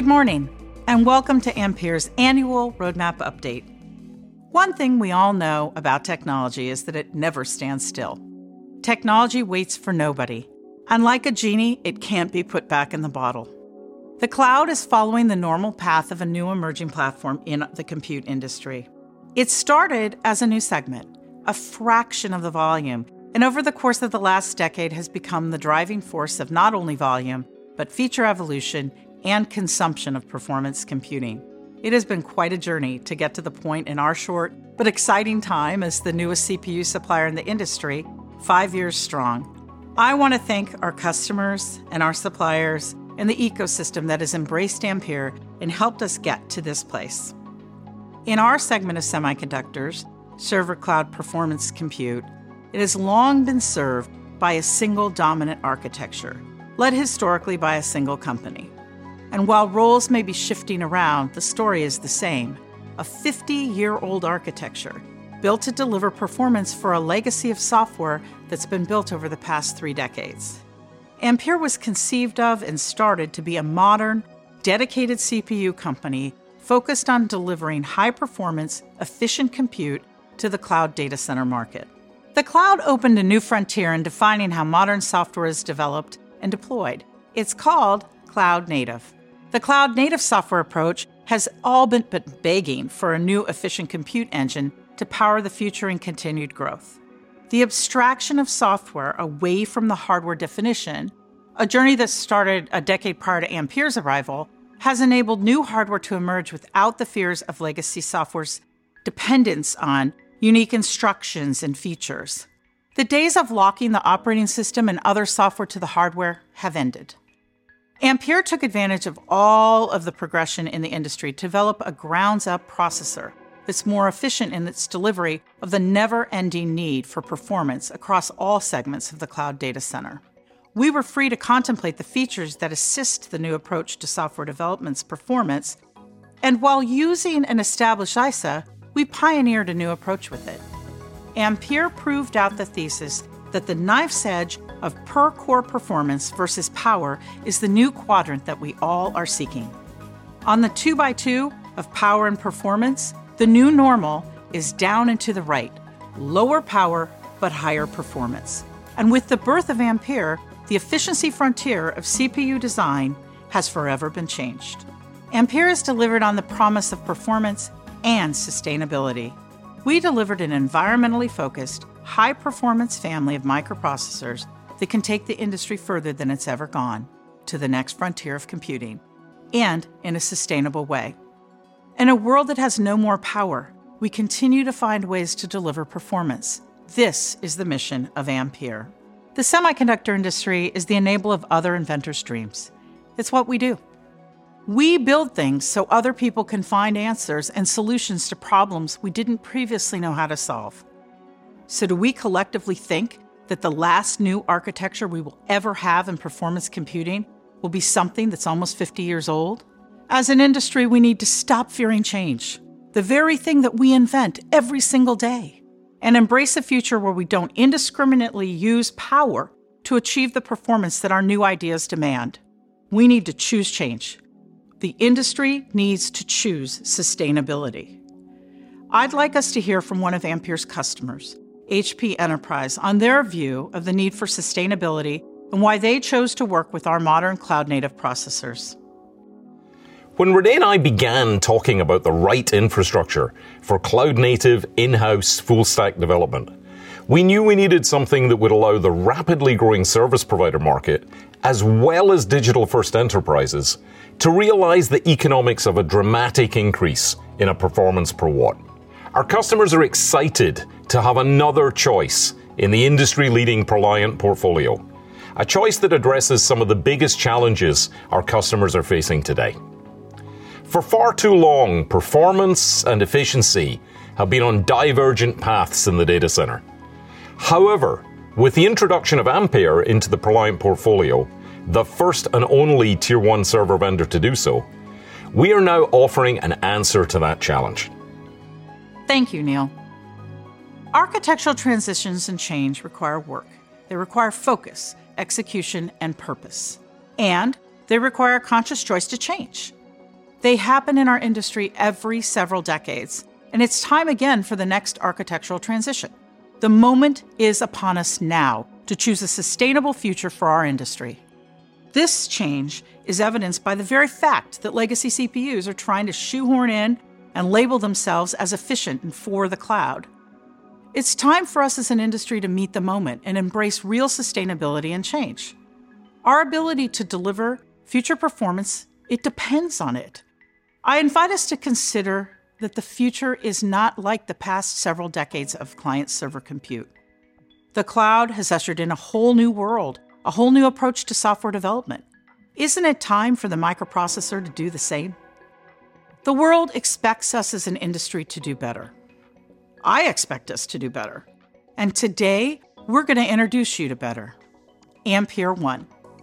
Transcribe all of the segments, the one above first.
morning, and welcome to Ampere's annual Roadmap Update. One thing we all know about technology is that it never stands still. Technology waits for nobody. And like a genie, it can't be put back in the bottle. The cloud is following the normal path of a new emerging platform in the compute industry. It started as a new segment, a fraction of the volume, and over the course of the last decade has become the driving force of not only volume, but feature evolution and consumption of performance computing. It has been quite a journey to get to the point in our short but exciting time as the newest CPU supplier in the industry, 5 years strong. I want to thank our customers and our suppliers and the ecosystem that has embraced Ampere and helped us get to this place. In our segment of semiconductors, server cloud performance compute, it has long been served by a single dominant architecture, led historically by a single company. And while roles may be shifting around, the story is the same. A 50-year-old architecture built to deliver performance for a legacy of software that's been built over the past 3 decades. Ampere was conceived of and started to be a modern, dedicated CPU company focused on delivering high-performance, efficient compute to the cloud data center market. The cloud opened a new frontier in defining how modern software is developed and deployed. It's called cloud native. The cloud-native software approach has all been but begging for a new efficient compute engine to power the future and continued growth. The abstraction of software away from the hardware definition, a journey that started a decade prior to Ampere's arrival, has enabled new hardware to emerge without the fears of legacy software's dependence on unique instructions and features. The days of locking the operating system and other software to the hardware have ended. Ampere took advantage of all of the progression in the industry to develop a grounds-up processor that's more efficient in its delivery of the never-ending need for performance across all segments of the cloud data center. We were free to contemplate the features that assist the new approach to software development's performance, and while using an established ISA, we pioneered a new approach with it. Ampere proved out the thesis that the knife's edge of per-core performance versus power is the new quadrant that we all are seeking. On the 2x2 of power and performance, the new normal is down and to the right, lower power but higher performance. And with the birth of Ampere, the efficiency frontier of CPU design has forever been changed. Ampere has delivered on the promise of performance and sustainability. We delivered an environmentally focused, high-performance family of microprocessors that can take the industry further than it's ever gone, to the next frontier of computing, and in a sustainable way. In a world that has no more power, we continue to find ways to deliver performance. This is the mission of Ampere. The semiconductor industry is the enabler of other inventors' dreams. It's what we do. We build things so other people can find answers and solutions to problems we didn't previously know how to solve. So do we collectively think that the last new architecture we will ever have in performance computing will be something that's almost 50 years old? As an industry, we need to stop fearing change, the very thing that we invent every single day, and embrace a future where we don't indiscriminately use power to achieve the performance that our new ideas demand. We need to choose change. The industry needs to choose sustainability. I'd like us to hear from one of Ampere's customers, HP Enterprise, on their view of the need for sustainability and why they chose to work with our modern cloud-native processors. When Renee and I began talking about the right infrastructure for cloud-native, in-house, full-stack development, we knew we needed something that would allow the rapidly growing service provider market, as well as digital-first enterprises, to realize the economics of a dramatic increase in a performance per watt. Our customers are excited to have another choice in the industry-leading ProLiant portfolio, a choice that addresses some of the biggest challenges our customers are facing today. For far too long, performance and efficiency have been on divergent paths in the data center. However, with the introduction of Ampere into the ProLiant portfolio, the first and only Tier 1 server vendor to do so, we are now offering an answer to that challenge. Thank you, Neil. Architectural transitions and change require work. They require focus, execution, and purpose. And they require a conscious choice to change. They happen in our industry every several decades, and it's time again for the next architectural transition. The moment is upon us now to choose a sustainable future for our industry. This change is evidenced by the very fact that legacy CPUs are trying to shoehorn in and label themselves as efficient and for the cloud. It's time for us as an industry to meet the moment and embrace real sustainability and change. Our ability to deliver future performance, it depends on it. I invite us to consider that the future is not like the past several decades of client-server compute. The cloud has ushered in a whole new world, a whole new approach to software development. Isn't it time for the microprocessor to do the same? The world expects us as an industry to do better. I expect us to do better. And today, we're going to introduce you to better. Ampere One.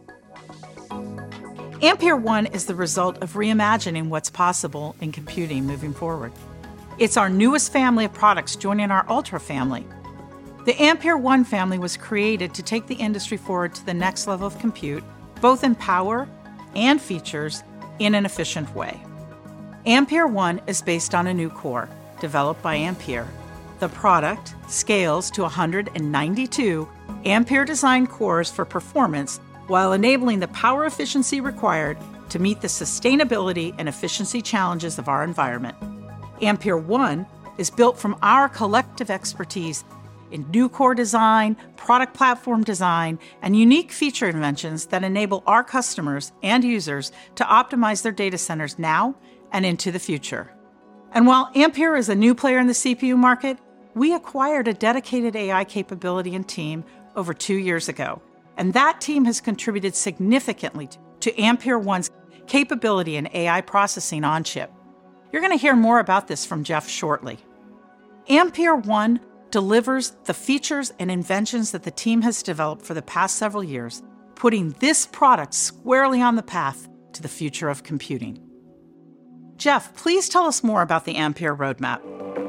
Ampere One is the result of reimagining what's possible in computing moving forward. It's our newest family of products joining our Ultra family. The Ampere One family was created to take the industry forward to the next level of compute, both in power and features, in an efficient way. Ampere One is based on a new core, developed by Ampere. The product scales to 192 Ampere-designed cores for performance while enabling the power efficiency required to meet the sustainability and efficiency challenges of our environment. Ampere One is built from our collective expertise in new core design, product platform design, and unique feature inventions that enable our customers and users to optimize their data centers now and into the future. And while Ampere is a new player in the CPU market, we acquired a dedicated AI capability and team over 2 years ago, and that team has contributed significantly to Ampere One's capability in AI processing on chip. You're going to hear more about this from Jeff shortly. Ampere One delivers the features and inventions that the team has developed for the past several years, putting this product squarely on the path to the future of computing. Jeff, please tell us more about the Ampere roadmap.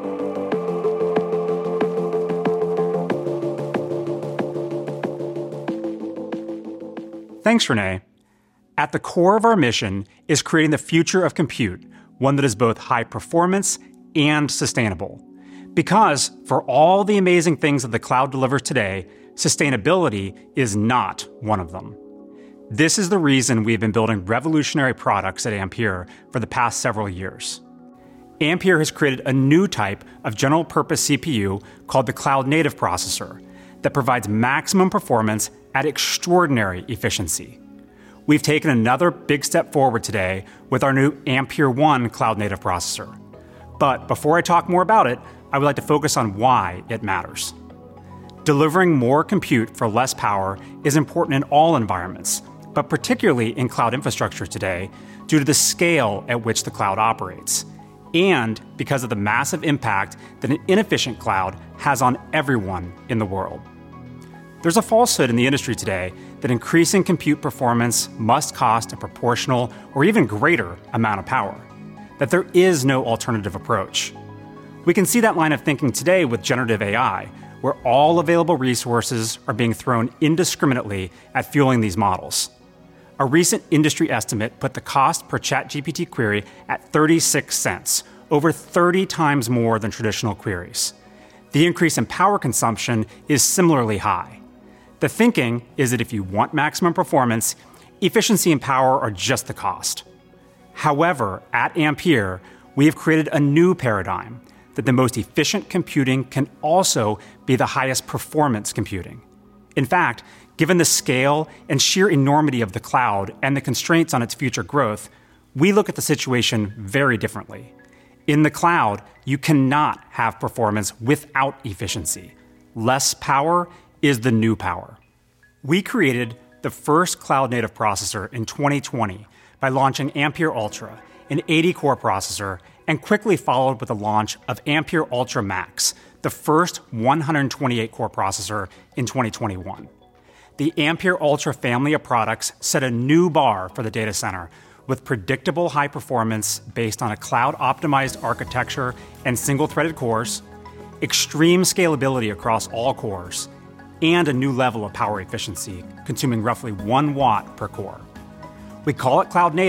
Thanks, Renee. At the core of our mission is creating the future of compute, one that is both high performance and sustainable. Because for all the amazing things that the cloud delivers today, sustainability is not one of them. This is the reason we've been building revolutionary products at Ampere for the past several years. Ampere has created a new type of general-purpose CPU called the Cloud Native Processor that provides maximum performance at extraordinary efficiency. We've taken another big step forward today with our new Ampere One Cloud Native Processor. But before I talk more about it, I would like to focus on why it matters. Delivering more compute for less power is important in all environments, but particularly in cloud infrastructure today due to the scale at which the cloud operates, and because of the massive impact that an inefficient cloud has on everyone in the world. There's a falsehood in the industry today that increasing compute performance must cost a proportional or even greater amount of power, that there is no alternative approach. We can see that line of thinking today with generative AI, where all available resources are being thrown indiscriminately at fueling these models. A recent industry estimate put the cost per ChatGPT query at 36 cents, over 30 times more than traditional queries. The increase in power consumption is similarly high. The thinking is that if you want maximum performance, efficiency and power are just the cost. However, at Ampere, we have created a new paradigm that the most efficient computing can also be the highest performance computing. In fact, given the scale and sheer enormity of the cloud and the constraints on its future growth, we look at the situation very differently. In the cloud, you cannot have performance without efficiency. Less power is the new power. We created the first cloud-native processor in 2020 by launching Ampere Ultra, an 80-core processor, and quickly followed with the launch of Ampere Ultra Max, the first 128-core processor in 2021. The Ampere Ultra family of products set a new bar for the data center with predictable high performance based on a cloud-optimized architecture and single-threaded cores, extreme scalability across all cores, and a new level of power efficiency, consuming roughly 1 watt per core. We call it cloud native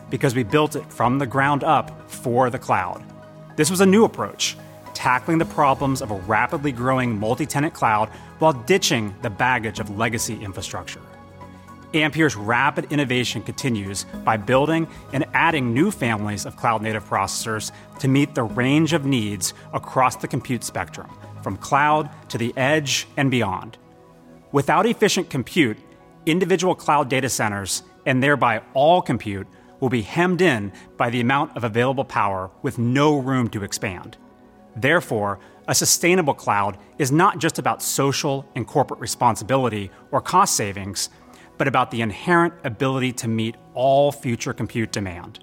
because we built it from the ground up for the cloud. This was a new approach, tackling the problems of a rapidly growing multi-tenant cloud while ditching the baggage of legacy infrastructure. Ampere's rapid innovation continues by building and adding new families of cloud-native processors to meet the range of needs across the compute spectrum, from cloud to the edge and beyond. Without efficient compute, individual cloud data centers, and thereby all compute, will be hemmed in by the amount of available power with no room to expand. Therefore, a sustainable cloud is not just about social and corporate responsibility or cost savings, but about the inherent ability to meet all future compute demand.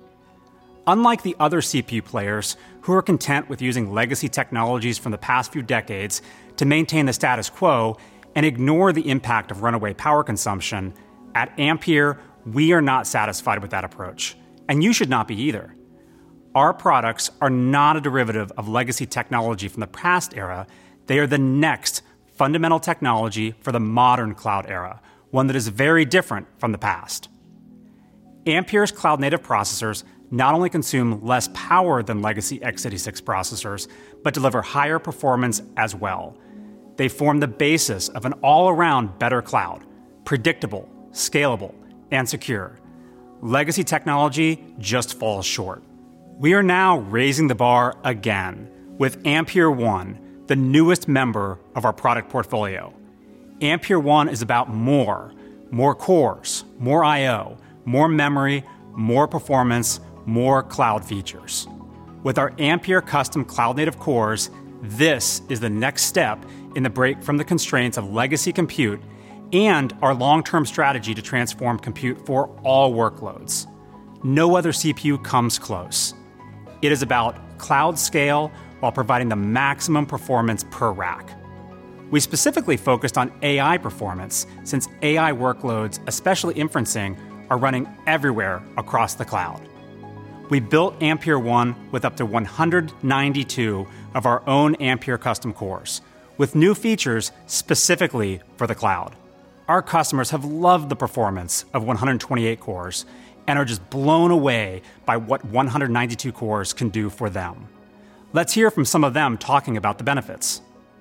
Unlike the other CPU players who are content with using legacy technologies from the past few decades to maintain the status quo and ignore the impact of runaway power consumption, at Ampere, we are not satisfied with that approach, and you should not be either. Our products are not a derivative of legacy technology from the past era. They are the next fundamental technology for the modern cloud era, one that is very different from the past. Ampere's cloud-native processors not only consume less power than legacy x86 processors, but deliver higher performance as well. They form the basis of an all-around better cloud, predictable, scalable, and secure. Legacy technology just falls short. We are now raising the bar again with Ampere One, the newest member of our product portfolio. Ampere One is about more cores, more I/O, more memory, more performance, more cloud features. With our Ampere custom cloud-native cores, this is the next step in the break from the constraints of legacy compute and our long-term strategy to transform compute for all workloads. No other CPU comes close. It is about cloud scale while providing the maximum performance per rack. We specifically focused on AI performance since AI workloads, especially inferencing, are running everywhere across the cloud. We built Ampere One with up to 192 of our own Ampere custom cores, with new features specifically for the cloud. Our customers have loved the performance of 128 cores and are just blown away by what 192 cores can do for them. Let's hear from some of them talking about the benefits.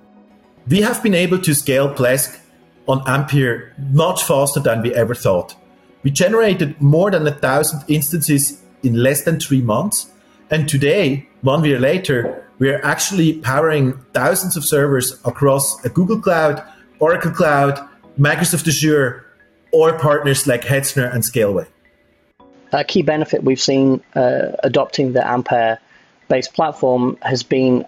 We have been able to scale Plesk on Ampere much faster than we ever thought. We generated more than 1,000 instances in less than 3 months. And today, 1 year later, we are actually powering thousands of servers across a Google Cloud, Oracle Cloud, Microsoft Azure, or partners like Hetzner and Scaleway. A key benefit we've seen adopting the Ampere-based platform has been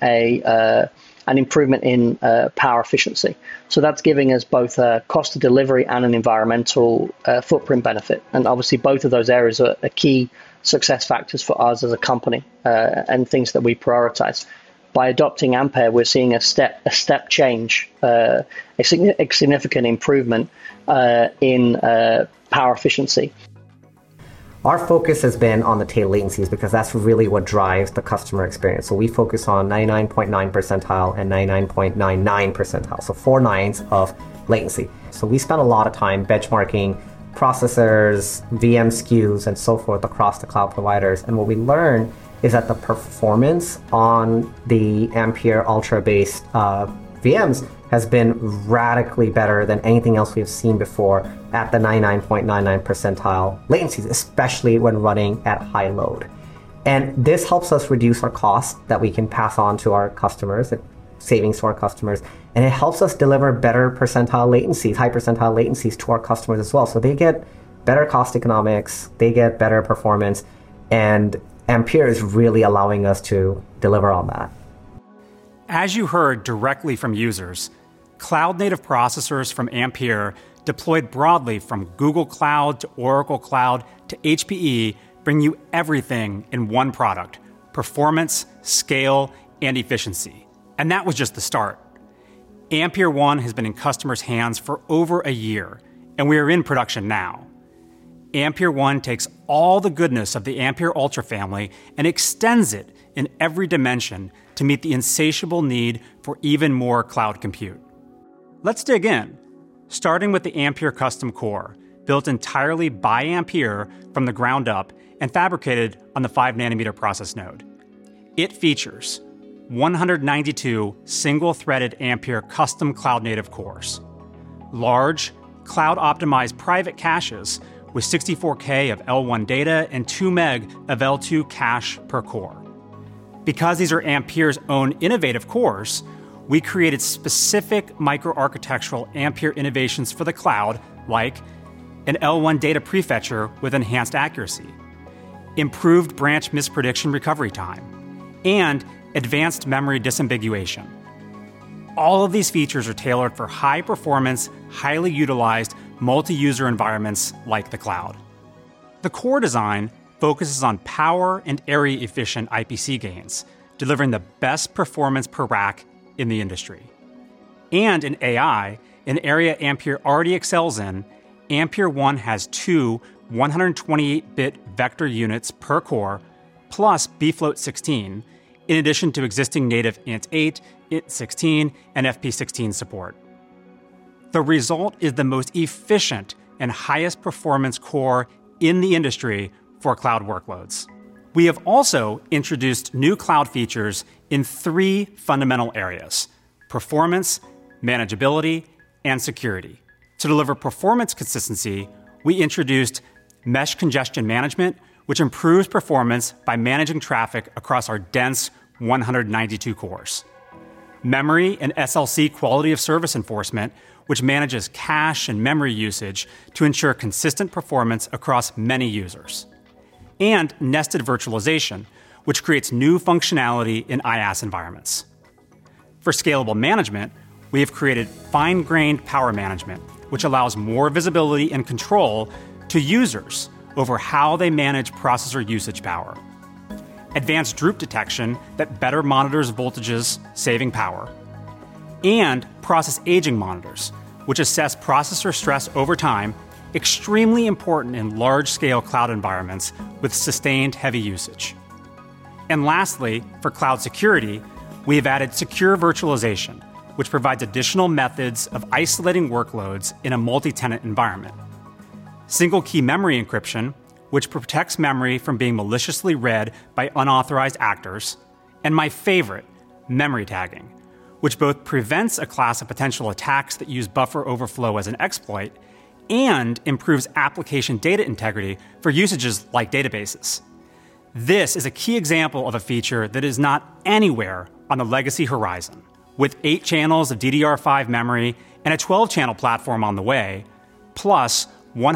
an improvement in power efficiency. So that's giving us both a cost of delivery and an environmental footprint benefit. And obviously both of those areas are key success factors for us as a company and things that we prioritize. By adopting Ampere, we're seeing a step change, a significant improvement in power efficiency. Our focus has been on the tail latencies because that's really what drives the customer experience. So we focus on 99.9 percentile and 99.99 percentile, so 4 nines of latency. So we spent a lot of time benchmarking processors, VM SKUs, and so forth across the cloud providers. And what we learned is that the performance on the Ampere Ultra-based VMs has been radically better than anything else we've seen before at the 99.99 percentile latencies, especially when running at high load. And this helps us reduce our costs that we can pass on to our customers, savings to our customers, and it helps us deliver better percentile latencies, high percentile latencies to our customers as well. So they get better cost economics, they get better performance, and Ampere is really allowing us to deliver on that. As you heard directly from users, cloud-native processors from Ampere deployed broadly from Google Cloud to Oracle Cloud to HPE bring you everything in one product: performance, scale, and efficiency. And that was just the start. Ampere One has been in customers' hands for over a year, and we are in production now. Ampere One takes all the goodness of the Ampere Ultra family and extends it in every dimension to meet the insatiable need for even more cloud compute. Let's dig in, starting with the Ampere Custom Core. built entirely by Ampere from the ground up and fabricated on the 5nm process node. It features 192 single-threaded Ampere custom cloud-native cores, large, cloud-optimized private caches with 64K of L1 data and 2 meg of L2 cache per core. Because these are Ampere's own innovative cores, we created specific microarchitectural Ampere innovations for the cloud, like an L1 data prefetcher with enhanced accuracy, improved branch misprediction recovery time, and advanced memory disambiguation. All of these features are tailored for high-performance, highly utilized, multi-user environments like the cloud. The core design focuses on power and area-efficient IPC gains, delivering the best performance per rack in the industry. And in AI, an area Ampere already excels in, Ampere 1 has two 128-bit vector units per core, plus bfloat 16, in addition to existing native int8, int16, and fp16 support. The result is the most efficient and highest performance core in the industry for cloud workloads. We have also introduced new cloud features in 3 fundamental areas: performance, manageability, and security. To deliver performance consistency, we introduced mesh congestion management, which improves performance by managing traffic across our dense 192 cores. Memory and SLC quality of service enforcement, which manages cache and memory usage to ensure consistent performance across many users. And nested virtualization, which creates new functionality in IaaS environments. For scalable management, we have created fine-grained power management, which allows more visibility and control to users over how they manage processor usage power. Advanced droop detection that better monitors voltages, saving power. And process aging monitors, which assess processor stress over time, extremely important in large-scale cloud environments with sustained heavy usage. And lastly, for cloud security, we have added secure virtualization, which provides additional methods of isolating workloads in a multi-tenant environment. Single key memory encryption, which protects memory from being maliciously read by unauthorized actors, and my favorite, memory tagging, which both prevents a class of potential attacks that use buffer overflow as an exploit and improves application data integrity for usages like databases. This is a key example of a feature that is not anywhere on the legacy horizon. With 8 channels of DDR5 memory and a 12-channel platform on the way, plus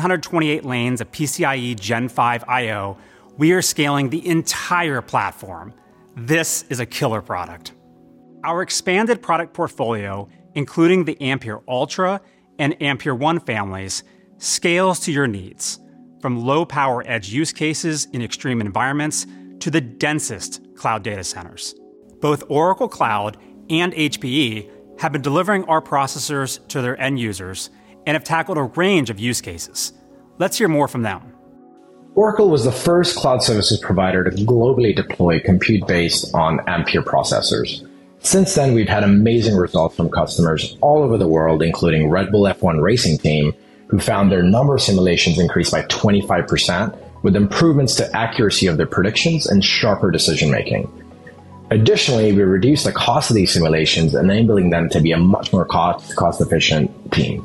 128 lanes of PCIe Gen 5 I/O, we are scaling the entire platform. This is a killer product. Our expanded product portfolio, including the Ampere Altra and Ampere 1 families, scales to your needs, from low-power edge use cases in extreme environments to the densest cloud data centers. Both Oracle Cloud and HPE have been delivering our processors to their end users and have tackled a range of use cases. Let's hear more from them. Oracle was the first cloud services provider to globally deploy compute based on Ampere processors. Since then, we've had amazing results from customers all over the world, including Red Bull F1 racing team, who found their number of simulations increased by 25%, with improvements to accuracy of their predictions and sharper decision-making. Additionally, we reduced the cost of these simulations, enabling them to be a much more cost-efficient team.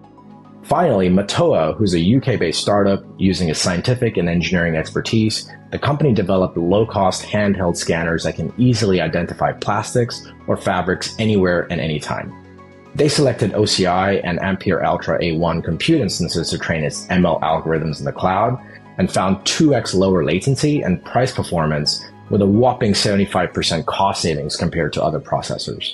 Finally, Matoa, who's a UK-based startup using its scientific and engineering expertise, the company developed low-cost handheld scanners that can easily identify plastics or fabrics anywhere and anytime. They selected OCI and Ampere Altra A1 compute instances to train its ML algorithms in the cloud and found 2x lower latency and price performance with a whopping 75% cost savings compared to other processors.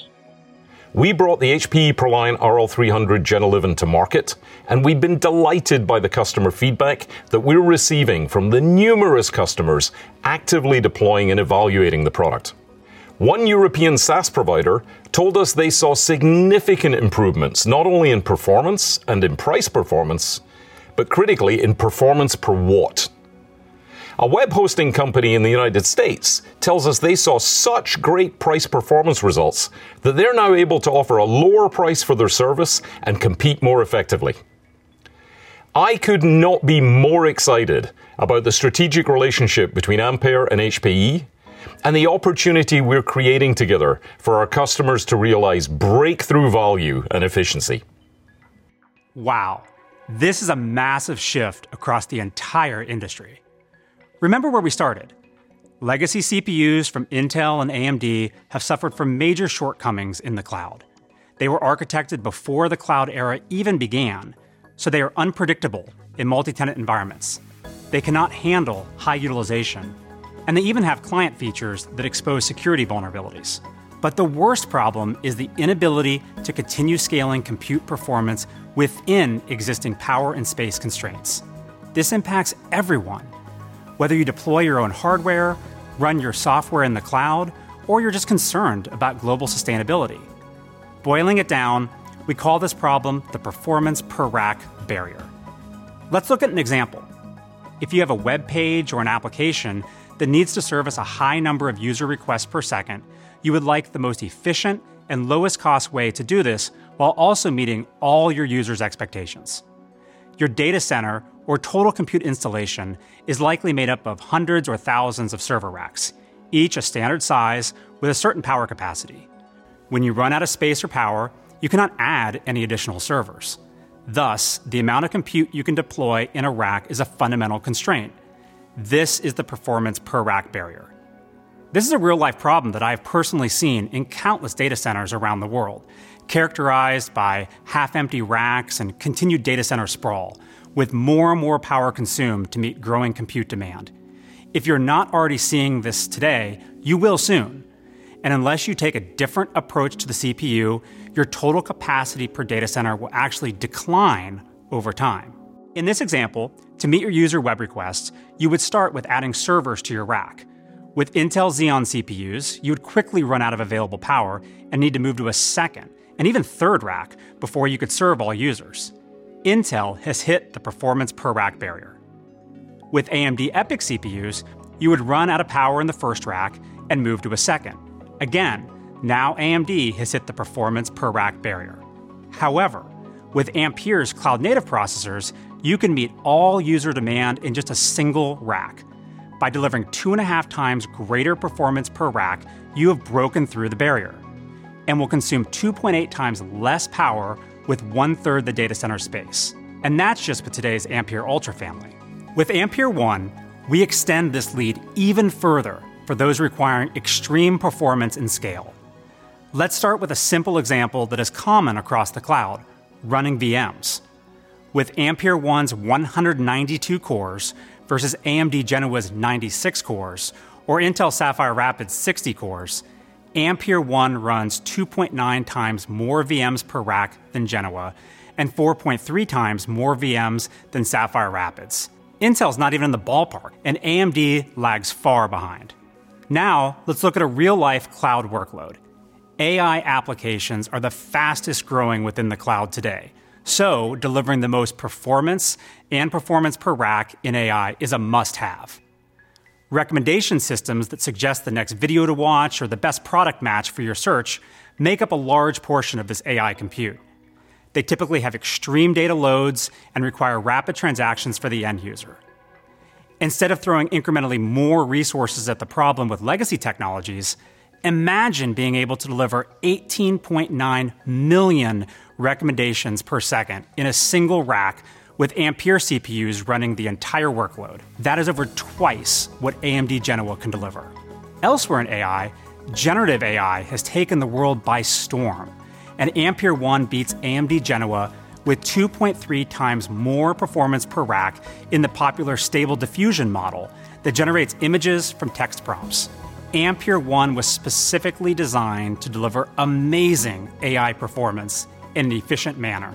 We brought the HPE ProLiant RL300 Gen 11 to market, and we've been delighted by the customer feedback that we're receiving from the numerous customers actively deploying and evaluating the product. One European SaaS provider told us they saw significant improvements, not only in performance and in price performance, but critically in performance per watt. A web hosting company in the United States tells us they saw such great price performance results that they're now able to offer a lower price for their service and compete more effectively. I could not be more excited about the strategic relationship between Ampere and HPE and the opportunity we're creating together for our customers to realize breakthrough value and efficiency. Wow, this is a massive shift across the entire industry. Remember where we started. Legacy CPUs from Intel and AMD have suffered from major shortcomings in the cloud. They were architected before the cloud era even began, so they are unpredictable in multi-tenant environments. They cannot handle high utilization, and they even have client features that expose security vulnerabilities. But the worst problem is the inability to continue scaling compute performance within existing power and space constraints. This impacts everyone. Whether you deploy your own hardware, run your software in the cloud, or you're just concerned about global sustainability. Boiling it down, we call this problem the performance per rack barrier. Let's look at an example. If you have a web page or an application that needs to service a high number of user requests per second, you would like the most efficient and lowest cost way to do this while also meeting all your users' expectations. Your data center or total compute installation is likely made up of hundreds or thousands of server racks, each a standard size with a certain power capacity. When you run out of space or power, you cannot add any additional servers. Thus, the amount of compute you can deploy in a rack is a fundamental constraint. This is the performance per rack barrier. This is a real-life problem that I have personally seen in countless data centers around the world, characterized by half-empty racks and continued data center sprawl, with more and more power consumed to meet growing compute demand. If you're not already seeing this today, you will soon. And unless you take a different approach to the CPU, your total capacity per data center will actually decline over time. In this example, to meet your user web requests, you would start with adding servers to your rack. With Intel Xeon CPUs, you would quickly run out of available power and need to move to a second and even third rack before you could serve all users. Intel has hit the performance per rack barrier. With AMD EPYC CPUs, you would run out of power in the first rack and move to a second. Again, now AMD has hit the performance per rack barrier. However, with Ampere's cloud-native processors, you can meet all user demand in just a single rack. By delivering 2.5 times greater performance per rack, you have broken through the barrier and will consume 2.8 times less power with 1/3 the data center space. And that's just with today's Ampere Ultra family. With Ampere One, we extend this lead even further for those requiring extreme performance and scale. Let's start with a simple example that is common across the cloud, running VMs. With Ampere One's 192 cores versus AMD Genoa's 96 cores, or Intel Sapphire Rapids' 60 cores, Ampere One runs 2.9 times more VMs per rack than Genoa, and 4.3 times more VMs than Sapphire Rapids. Intel's not even in the ballpark, and AMD lags far behind. Now, let's look at a real-life cloud workload. AI applications are the fastest growing within the cloud today. So, delivering the most performance and performance per rack in AI is a must-have. Recommendation systems that suggest the next video to watch or the best product match for your search make up a large portion of this AI compute. They typically have extreme data loads and require rapid transactions for the end user. Instead of throwing incrementally more resources at the problem with legacy technologies, imagine being able to deliver 18.9 million recommendations per second in a single rack with Ampere CPUs running the entire workload. That is over twice what AMD Genoa can deliver. Elsewhere in AI, generative AI has taken the world by storm, and Ampere One beats AMD Genoa with 2.3 times more performance per rack in the popular Stable Diffusion model that generates images from text prompts. Ampere One was specifically designed to deliver amazing AI performance in an efficient manner.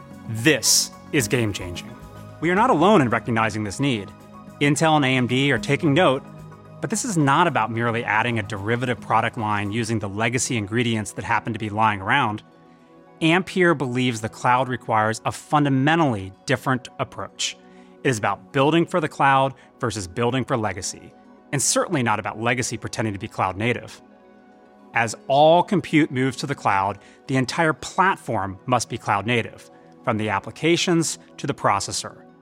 This is game-changing. We are not alone in recognizing this need. Intel and AMD are taking note, but this is not about merely adding a derivative product line using the legacy ingredients that happen to be lying around. Ampere believes the cloud requires a fundamentally different approach. It is about building for the cloud versus building for legacy, and certainly not about legacy pretending to be cloud native. As all compute moves to the cloud, the entire platform must be cloud native, from the applications to the processor.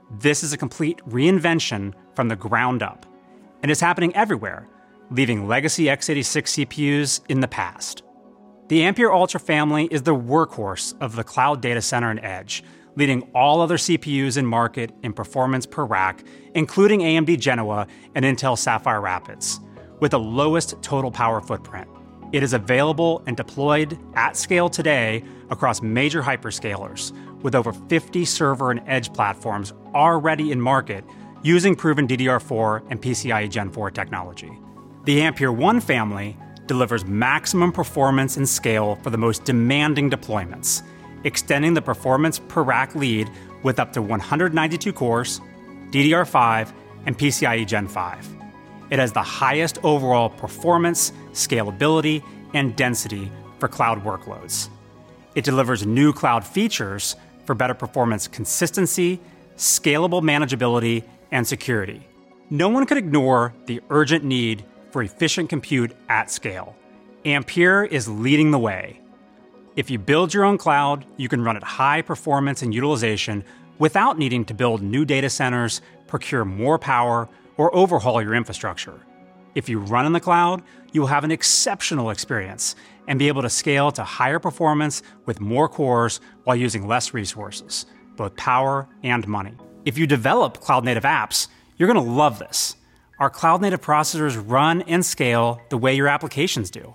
This is a complete reinvention from the ground up, and it's happening everywhere, leaving legacy x86 CPUs in the past. The Ampere Altra family is the workhorse of the cloud data center and edge, leading all other CPUs in market in performance per rack, including AMD Genoa and Intel Sapphire Rapids, with the lowest total power footprint. It is available and deployed at scale today across major hyperscalers, with over 50 server and edge platforms already in market using proven DDR4 and PCIe Gen 4 technology. The Ampere One family delivers maximum performance and scale for the most demanding deployments, extending the performance per rack lead with up to 192 cores, DDR5, and PCIe Gen 5. It has the highest overall performance, scalability, and density for cloud workloads. It delivers new cloud features for better performance consistency, scalable manageability, and security. No one could ignore the urgent need for efficient compute at scale. Ampere is leading the way. If you build your own cloud, you can run at high performance and utilization without needing to build new data centers, procure more power, or overhaul your infrastructure. If you run in the cloud, you will have an exceptional experience and be able to scale to higher performance with more cores while using less resources, both power and money. If you develop cloud-native apps, you're going to love this. Our cloud-native processors run and scale the way your applications do.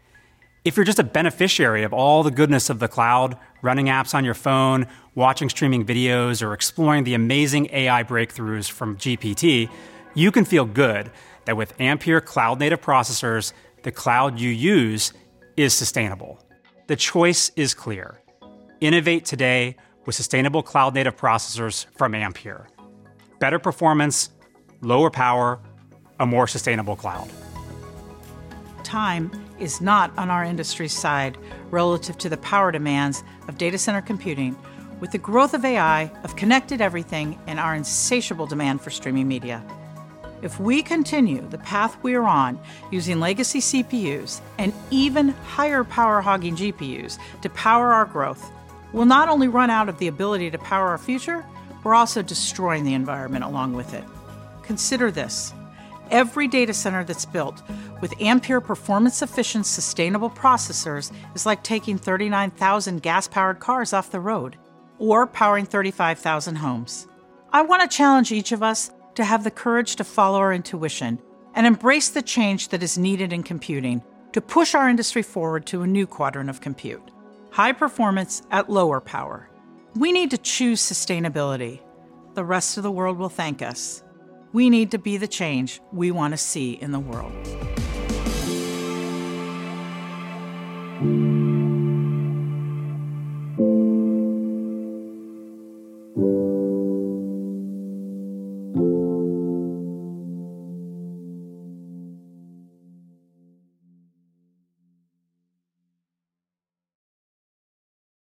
If you're just a beneficiary of all the goodness of the cloud, running apps on your phone, watching streaming videos, or exploring the amazing AI breakthroughs from GPT, you can feel good that with Ampere cloud-native processors, the cloud you use is sustainable. The choice is clear. Innovate today with sustainable cloud-native processors from Ampere. Better performance, lower power, a more sustainable cloud. Time is not on our industry's side relative to the power demands of data center computing, with the growth of AI, of connected everything, and our insatiable demand for streaming media. If we continue the path we are on, using legacy CPUs and even higher power-hogging GPUs to power our growth, we'll not only run out of the ability to power our future, we're also destroying the environment along with it. Consider this. Every data center that's built with Ampere performance-efficient, sustainable processors is like taking 39,000 gas-powered cars off the road or powering 35,000 homes. I want to challenge each of us to have the courage to follow our intuition and embrace the change that is needed in computing to push our industry forward to a new quadrant of compute. High performance at lower power. We need to choose sustainability. The rest of the world will thank us. We need to be the change we want to see in the world.